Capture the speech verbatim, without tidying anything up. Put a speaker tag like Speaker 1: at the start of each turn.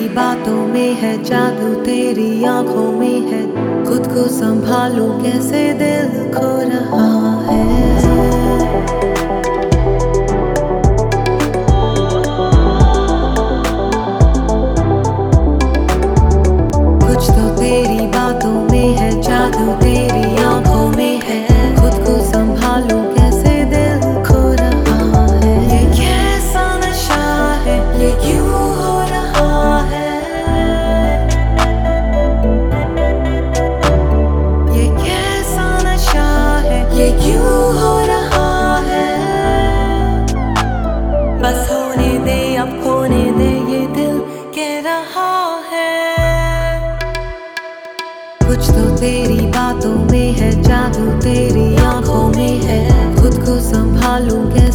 Speaker 1: बातों में है जादू, तेरी आंखों में है। खुद को संभालूं कैसे, दिल खो रहा है। कुछ तो तेरी बातों में है जादू, तेरी आंखों में है। खुद को संभालूं कैसे, दिल खो रहा है। ये कैसा नशा है, ये क्यों हो रहा है। ये कैसा नशा है, ये क्यों हो रहा है। बस होने दे, अब खोने दे, ये दिल कह रहा है। कुछ तो तेरी बातों में है जादू, तेरी आंखों में है। खुद को संभालूं कैसे।